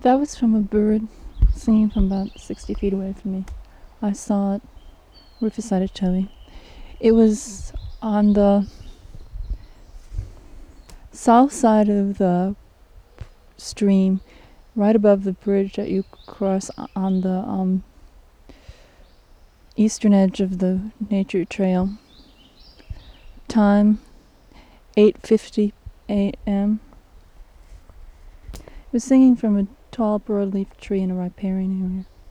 That was from a bird singing from about 60 feet away from me. I saw it. Rufus had it to me. It was on the south side of the stream, right above the bridge that you cross on the eastern edge of the nature trail. Time 8:50 a.m. It was singing from a tall broadleaf tree in a riparian area.